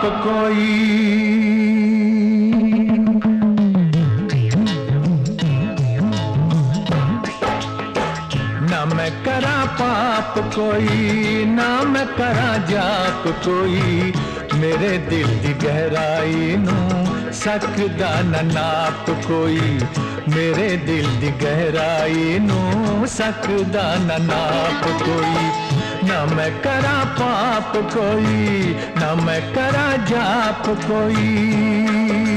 कोई। ना मैं करा पाप कोई, ना मैं करा जाप कोई, मेरे दिल दी गहराई नू सकदा ना नाप कोई, मेरे दिल दी गहराई नू सकदा ना नाप कोई। ना मैं करा पाप कोई, ना मैं करा जाप कोई।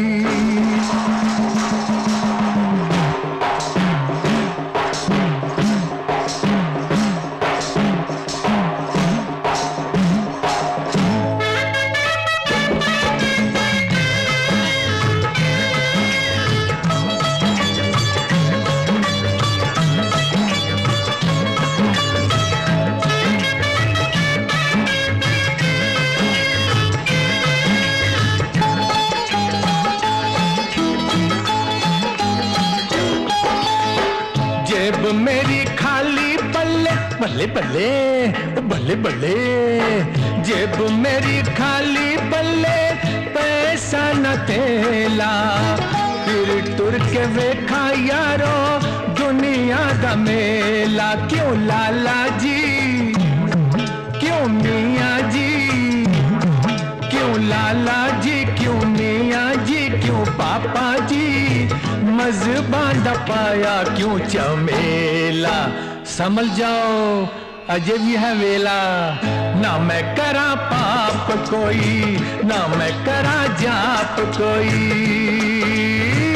जेब मेरी खाली बल्ले बल्ले बल्ले बल्ले बल्ले, जेब मेरी खाली बल्ले पैसा न तेला, फिर टुर के वेखा यारो दुनिया दा मेला। क्यों लाला जी, क्यों मियाँ जी, क्यों लाला जी, क्यों मियाँ जी, क्यों पापा जी, मज़बान दा पाया क्यों चमेला। समझ जाओ अजय भी है वेला। ना मैं करा पाप कोई, ना मैं करा जाप कोई।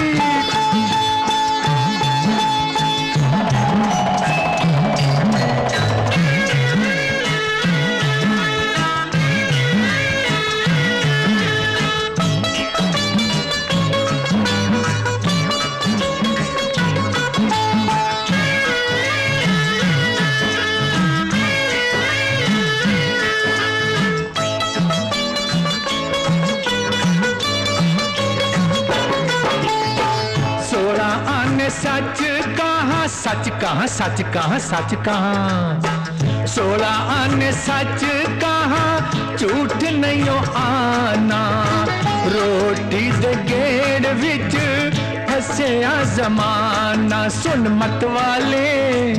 सच कहा सच कहा सच कहा सच कहा, 16 आने सच कहा झूठ नहीं आना। रोटी दे गेड़ विच फसया जमाना, सुन मत वाले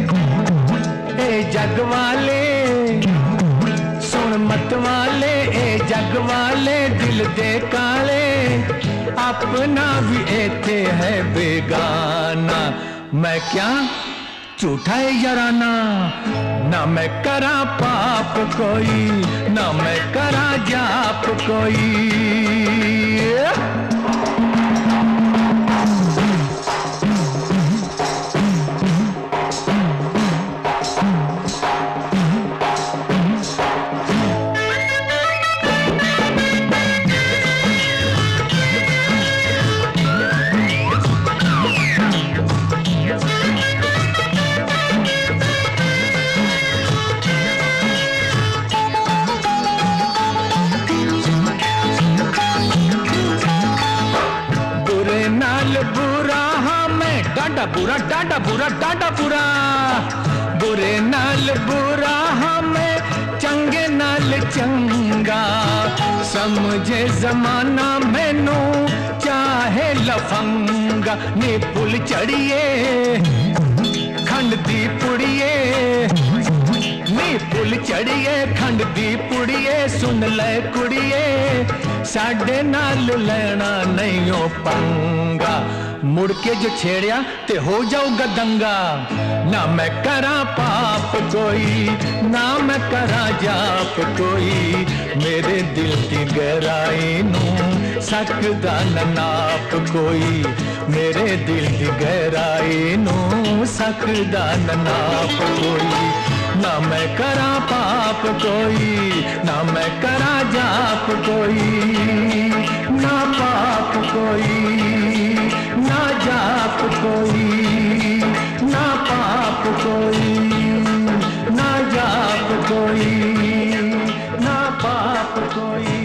ए जग वाले, सुन मत वाले ए जग वाले, दिल दे काले अपना भी एथे है बेगाना। मैं क्या झूठा है याराना, ना मैं करा पाप कोई, ना मैं करा जाप कोई। बुरा हाँ मैं डांडा बुरा डांडा बुरा डांडा बुरा, बुरे नाल बुरा हाँ मैं चंगे नाल चंगा। समझे जमाना मैनू चाहे लफंगा, नी पुल चढ़िए खंड दी पुड़िए, नी पुल चढ़िए खंड दी पुड़िए, सुन ले कुड़िए साडे नाल लेना नहीं ओ पंगा। मुड़ के जो छेड़िया ते हो जाऊगा दंगा। ना मैं करा पाप कोई, ना मैं करा जाप कोई, मेरे दिल की गहराई नू सकदा न नाप कोई, मेरे दिल की गहराई नू सकदा न नाप कोई। ना मैं करा पाप कोई, ना मैं करा जाप कोई, ना पाप कोई, ना जाप कोई, ना पाप कोई, ना जाप कोई, ना पाप कोई।